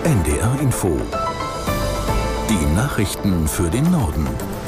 NDR Info. Die Nachrichten für den Norden.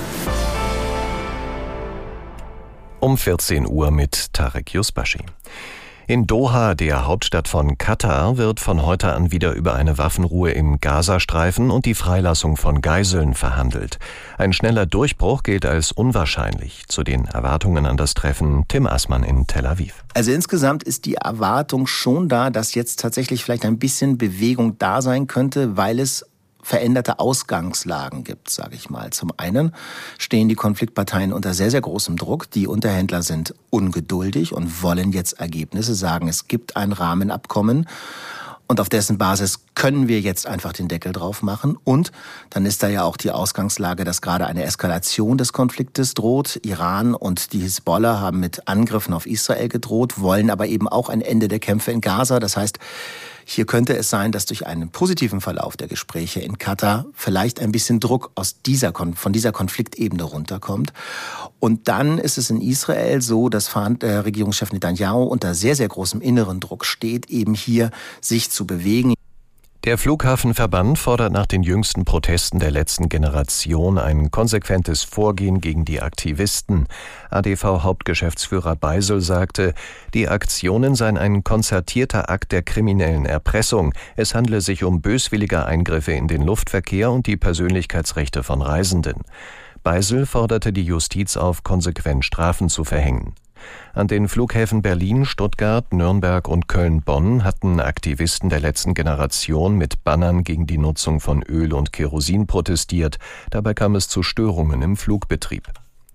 Um 14 Uhr mit Tarek Yusbashi. In Doha, der Hauptstadt von Katar, wird von heute an wieder über eine Waffenruhe im Gazastreifen und die Freilassung von Geiseln verhandelt. Ein schneller Durchbruch gilt als unwahrscheinlich. Zu den Erwartungen an das Treffen Tim Assmann in Tel Aviv. Also insgesamt ist die Erwartung schon da, dass jetzt tatsächlich vielleicht ein bisschen Bewegung da sein könnte, weil es veränderte Ausgangslagen gibt, sage ich mal. Zum einen stehen die Konfliktparteien unter sehr, sehr großem Druck. Die Unterhändler sind ungeduldig und wollen jetzt Ergebnisse, sagen, es gibt ein Rahmenabkommen und auf dessen Basis können wir jetzt einfach den Deckel drauf machen. Und dann ist da ja auch die Ausgangslage, dass gerade eine Eskalation des Konfliktes droht. Iran und die Hisbollah haben mit Angriffen auf Israel gedroht, wollen aber eben auch ein Ende der Kämpfe in Gaza. Das heißt, hier könnte es sein, dass durch einen positiven Verlauf der Gespräche in Katar vielleicht ein bisschen Druck von dieser Konfliktebene runterkommt. Und dann ist es in Israel so, dass Regierungschef Netanyahu unter sehr, sehr großem inneren Druck steht, eben hier sich zu bewegen. Der Flughafenverband fordert nach den jüngsten Protesten der letzten Generation ein konsequentes Vorgehen gegen die Aktivisten. ADV-Hauptgeschäftsführer Beisel sagte, die Aktionen seien ein konzertierter Akt der kriminellen Erpressung. Es handle sich um böswillige Eingriffe in den Luftverkehr und die Persönlichkeitsrechte von Reisenden. Beisel forderte die Justiz auf, konsequent Strafen zu verhängen. An den Flughäfen Berlin, Stuttgart, Nürnberg und Köln-Bonn hatten Aktivisten der letzten Generation mit Bannern gegen die Nutzung von Öl und Kerosin protestiert. Dabei kam es zu Störungen im Flugbetrieb.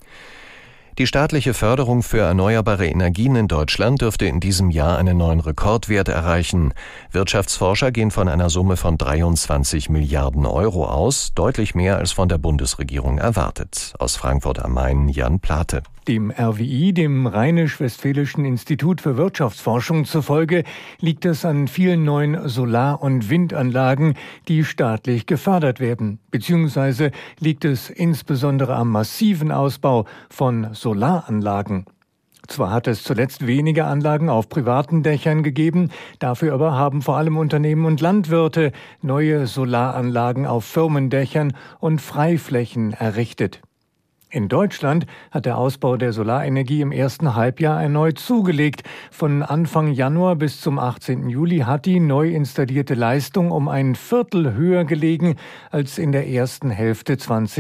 Die staatliche Förderung für erneuerbare Energien in Deutschland dürfte in diesem Jahr einen neuen Rekordwert erreichen. Wirtschaftsforscher gehen von einer Summe von 23 Milliarden Euro aus, deutlich mehr als von der Bundesregierung erwartet. Aus Frankfurt am Main Jan Plate. Dem RWI, dem Rheinisch-Westfälischen Institut für Wirtschaftsforschung zufolge, liegt es an vielen neuen Solar- und Windanlagen, die staatlich gefördert werden. Beziehungsweise liegt es insbesondere am massiven Ausbau von Solaranlagen. Zwar hat es zuletzt weniger Anlagen auf privaten Dächern gegeben, dafür aber haben vor allem Unternehmen und Landwirte neue Solaranlagen auf Firmendächern und Freiflächen errichtet. In Deutschland hat der Ausbau der Solarenergie im ersten Halbjahr erneut zugelegt. Von Anfang Januar bis zum 18. Juli hat die neu installierte Leistung um ein Viertel höher gelegen als in der ersten Hälfte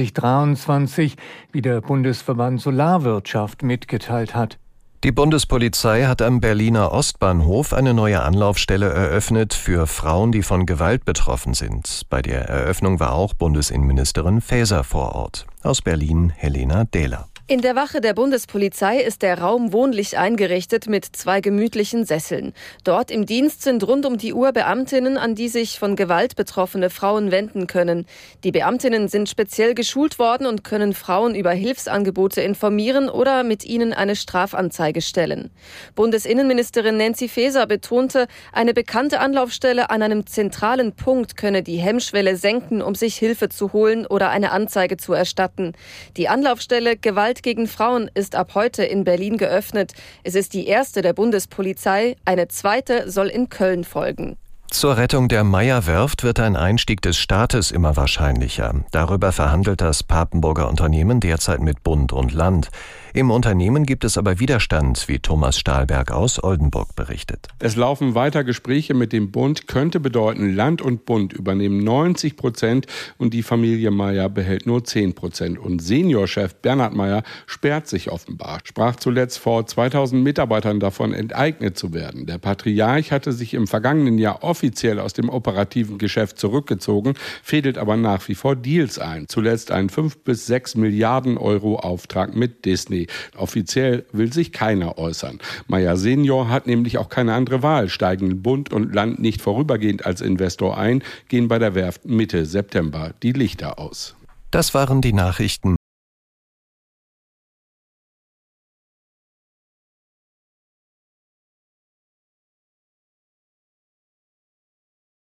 2023, wie der Bundesverband Solarwirtschaft mitgeteilt hat. Die Bundespolizei hat am Berliner Ostbahnhof eine neue Anlaufstelle eröffnet für Frauen, die von Gewalt betroffen sind. Bei der Eröffnung war auch Bundesinnenministerin Faeser vor Ort. Aus Berlin Helena Dehler. In der Wache der Bundespolizei ist der Raum wohnlich eingerichtet mit 2 gemütlichen Sesseln. Dort im Dienst sind rund um die Uhr Beamtinnen, an die sich von Gewalt betroffene Frauen wenden können. Die Beamtinnen sind speziell geschult worden und können Frauen über Hilfsangebote informieren oder mit ihnen eine Strafanzeige stellen. Bundesinnenministerin Nancy Faeser betonte, eine bekannte Anlaufstelle an einem zentralen Punkt könne die Hemmschwelle senken, um sich Hilfe zu holen oder eine Anzeige zu erstatten. Die Anlaufstelle Gewalt gegen Frauen ist ab heute in Berlin geöffnet. Es ist die erste der Bundespolizei. Eine zweite soll in Köln folgen. Zur Rettung der Meyer-Werft wird ein Einstieg des Staates immer wahrscheinlicher. Darüber verhandelt das Papenburger Unternehmen derzeit mit Bund und Land. Im Unternehmen gibt es aber Widerstand, wie Thomas Stahlberg aus Oldenburg berichtet. Es laufen weiter Gespräche mit dem Bund, könnte bedeuten, Land und Bund übernehmen 90% und die Familie Meyer behält nur 10%. Und Seniorchef Bernhard Meyer sperrt sich offenbar, sprach zuletzt vor 2000 Mitarbeitern davon, enteignet zu werden. Der Patriarch hatte sich im vergangenen Jahr offiziell aus dem operativen Geschäft zurückgezogen, fädelt aber nach wie vor Deals ein. Zuletzt einen 5 bis 6 Milliarden Euro Auftrag mit Disney. Offiziell will sich keiner äußern. Meyer Senior hat nämlich auch keine andere Wahl. Steigen Bund und Land nicht vorübergehend als Investor ein, gehen bei der Werft Mitte September die Lichter aus. Das waren die Nachrichten.